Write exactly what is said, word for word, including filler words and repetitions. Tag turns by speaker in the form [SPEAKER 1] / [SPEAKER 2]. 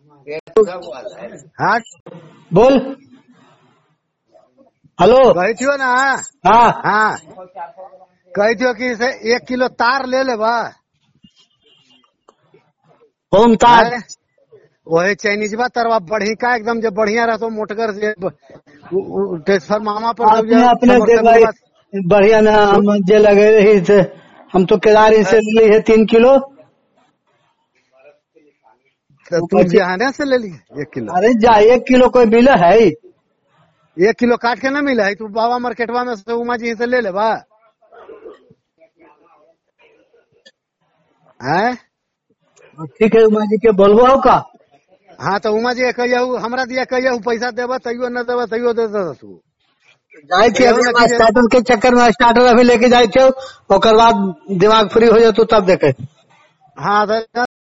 [SPEAKER 1] हाँ
[SPEAKER 2] बोल। हेलो।
[SPEAKER 1] कही थियो ना।
[SPEAKER 2] हाँ
[SPEAKER 1] हाँ कही थियो कि से एक किलो तार ले ले बा।
[SPEAKER 2] कौन तार?
[SPEAKER 1] हैं? वही चाइनीजवा तरवा बढ़ी का एकदम जो बढ़िया रहतो मोटगर से टेस्टर मामा पर सब
[SPEAKER 2] अपने अपने देख भाई बढ़िया ना हम जे लगे रही थे। हम तो केदारी से ली है तीन किलो।
[SPEAKER 1] तू जहाने से ले लिए एक किलो।
[SPEAKER 2] अरे जा एक किलो कोई मिला है?
[SPEAKER 1] एक किलो काट के ना मिला है। तू बाबा मार्केटवा में से उमा जी से ले ले बा। हैं?
[SPEAKER 2] ठीक है उमा जी के बोलबो का।
[SPEAKER 1] हाँ तो उमा जी कहियो हमरा दिया कहियो पैसा देबा तैयो न देबा तैयो दे दे तू।
[SPEAKER 2] जाए थे अभी हम स्टार्टर के चक्कर में स्टार्टर अभी लेके जाए थे। ओकर बाद दिमाग फ्री हो जाए तो तब देखे।
[SPEAKER 1] हाँ